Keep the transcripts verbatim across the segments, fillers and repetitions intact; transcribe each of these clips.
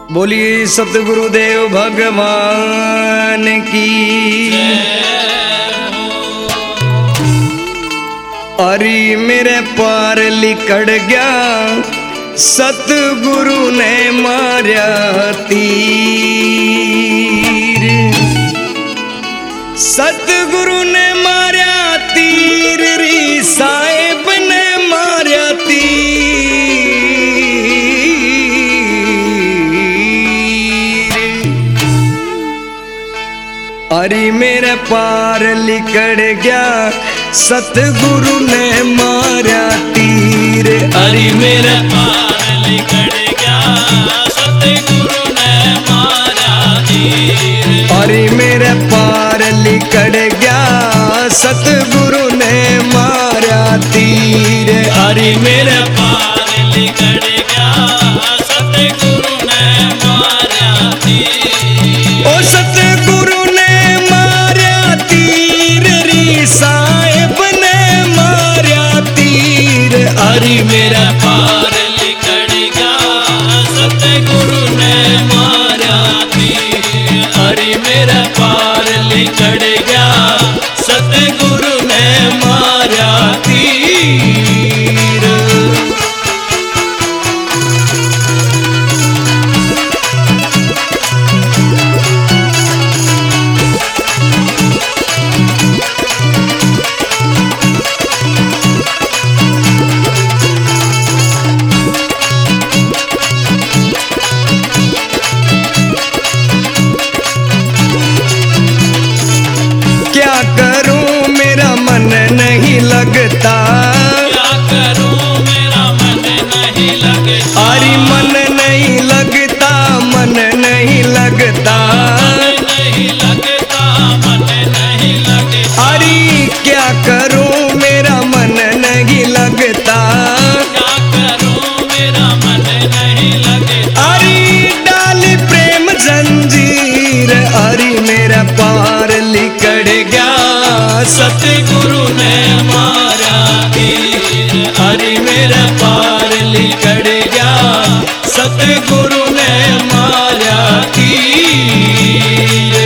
बोलिए सतगुरुदेव भगवान की। अरे मेरे पार लिकड़ गया, सतगुरु ने मारा तीर। सतगुरु ने मारा तीर री साहेब ने मारा तीर। अरे मेरे पार लिकड़ गया, सतगुरु ने मारा तीर। अरे मेरे पार लिकड़ गया, सतगुरु ने मारा तीर। अरे मेरे पार लिकड़ गया, सतगुरु ने मारा तीर। अरे मेरे पार लिकड़ गया, सतगुरु ने मारा तीर। ओ सतगुरु ने मारा तीर री साहेब ने मारा तीर। अरे मेरा पार लिकड़ गया, सतगुरु ने मारा तीर। अरे मेरा पार लिकड़ गया, सतगुरु ने मारा तीर। क्या करूं मेरा मन नहीं लगता, क्या करूं मेरा मन नहीं लगता। अरे मन नहीं लगता, मन नहीं लगता। मन नहीं लगता, मन नहीं लगता। अरे क्या करूं मेरा मन नहीं लगता। क्या करूं मेरा मन नहीं लगता। अरे डाल प्रेम जंजीर, अरे मेरा पार लिकड़ गया, सतगुरु ने मारा तीर। अरे मेरा पार लिकड़ गया, सतगुरु ने मारा तीर।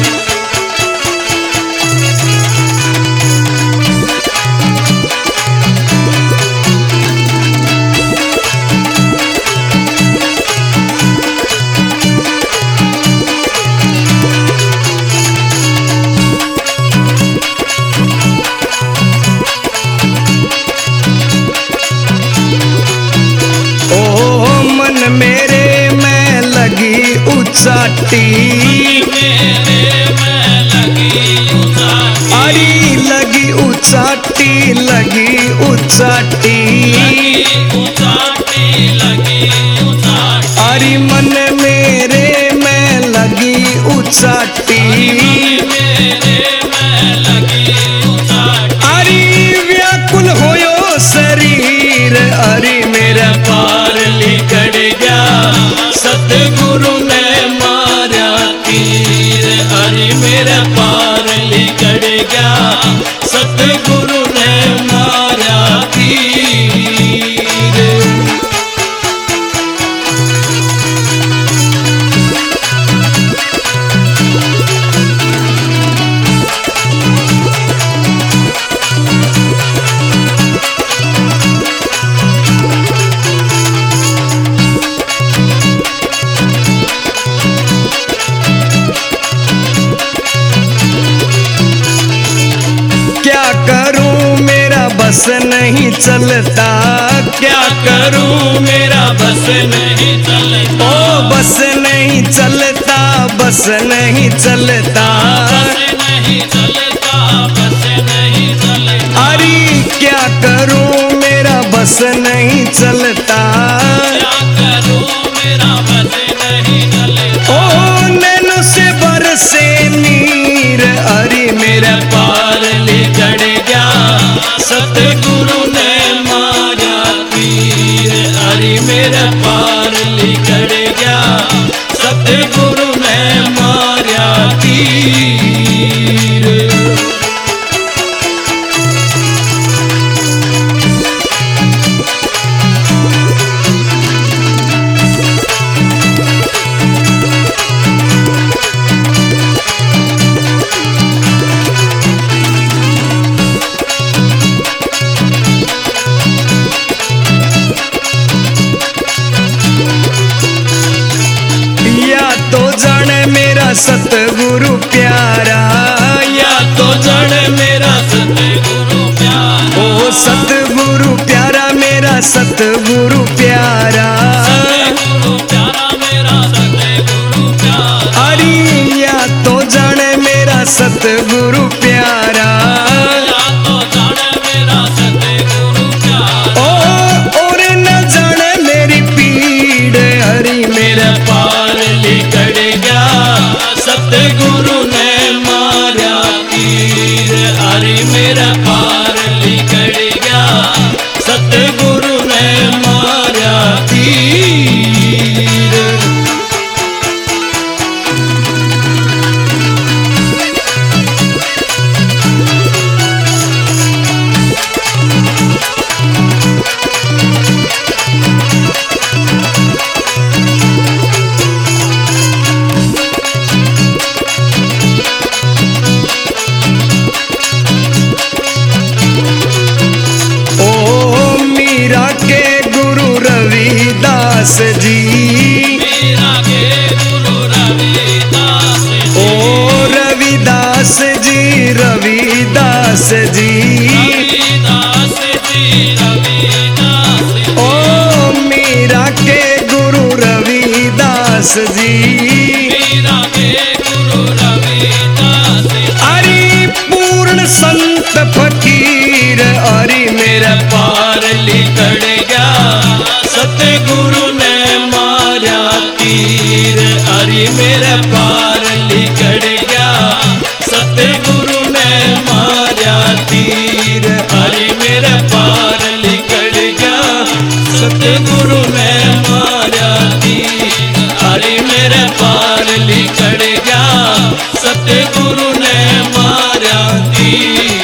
ओ मन मेरे में लगी उचाटी, मेरे में लगी उचाटी। अरे लगी उचाटी, लगी उचाटी। लगी उचाटी, लगी उचाटी। अरे मन मेरे में लगी उचाटी। मेरे में लगी उचाटी। अरे व्याकुल होयो शरीर, अरे मेरा पार लिकड़ गया, सतगुरु ने मारा तीर। अरे मेरा पार लिकड़ गया, सतगुरु ने मारा तीर। क्या करूं मेरा बस नहीं चलता। क्या करूं मेरा बस नहीं चलता। ओ बस नहीं चलता, बस नहीं चलता। बस नहीं चलता, बस नहीं चलता। अरे क्या करूं मेरा बस नहीं चलता। क्या करूं मेरा बस नहीं चलता। ओ नैनो से बरसे नीर, अरे मेरा पार लिकड़ गया, सतगुरु ने मारा तीर। अरे मेरा पार लिकड़ गया, सतगुरु ने मारा तीर। सतगुरु प्यारा, या तो जड़ मेरा सतगुरु प्यारा, ओ सतगुरु प्यारा मेरा सतगुरु प्यारा, सतगुरु प्यारा मेरा सतगुरु प्यारा, अरे या तो जाने मेरा सतगुरु प्यारा, या तो जाने मेरा सतगुरु प्यारा, ओ और न जाने मेरी पीड़, हरि मेरा पार लिकड़ गया सतगुरु ने मारा तीर, अरे मेरा पार लिकड़ गया सतगुरु ने मारा तीर। रविदास जी, मीरा के गुरु रविदास जी, ओ रविदास जी रविदास जी, रविदास जी रविदास जी, ओ मीरा के गुरु रविदास जी, मीरा के गुरु रविदास जी, अरे पूर्ण संत फकीर, अरे मेरा पार लिकड़ गया सतगुरु ने मारा तीर, अरे मेरा पार लिकड़ गया सतगुरु ने मारा तीर, अरे मेरा पार लिकड़ गया सतगुरु ने मारा तीर, अरे मेरा पार लिकड़ गया सतगुरु ने मारा तीर।